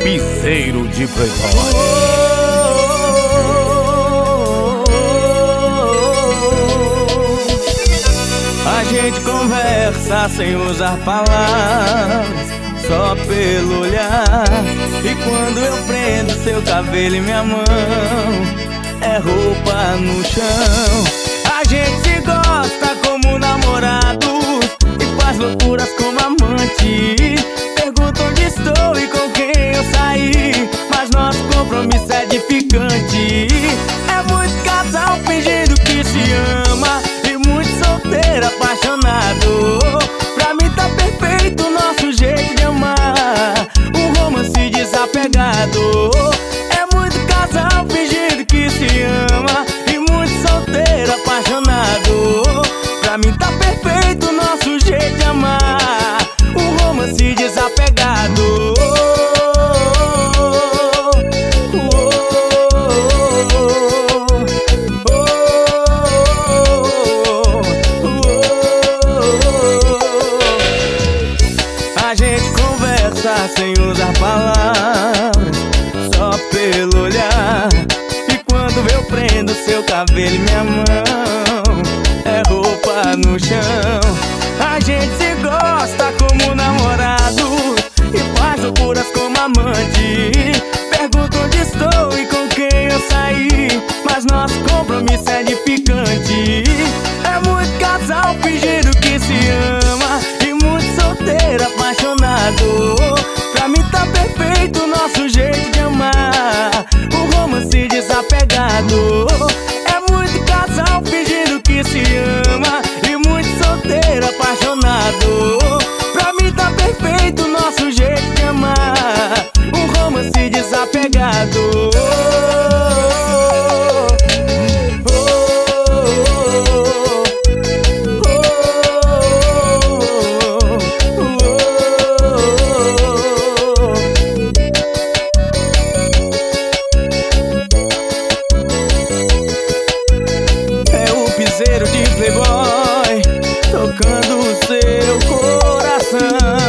piseiro de Playboy. A gente conversa sem usar palavras, só pelo olhar. E quando eu prendo seu cabelo em minha mão, é roupa no chão. A gente se gosta como namorados e faz loucuras como amante. Pergunta onde estou e com quem eu saí, mas nosso compromisso é edificante. É muito casal fingindo que se ama e muito solteiro apaixonado. Pra mim tá perfeito o nosso jeito de amar, um romance desapegado. É muito casal fingindo que se ama e muito solteiro apaixonado. Pra mim tá perfeito o nosso jeito de amar, um romance desapegado. A gente conversa sem usar palavras, só pelo olhar. E quando eu prendo seu cabelo em minha mão, é roupa no chão. A gente se gosta como namorado e faz loucuras como amante. Pergunto onde estou e com quem eu saí, mas nosso compromisso é edificante. É muito casal fingindo que se ama e muito solteiro apaixonado. Pra mim tá perfeito o nosso jeito de amar, um romance desapegado. É muito casal fingindo que se ama e muito solteiro apaixonado. Pra mim tá perfeito o nosso jeito de amar, um romance desapegado. É o piseiro de Playboy tocando o seu coração.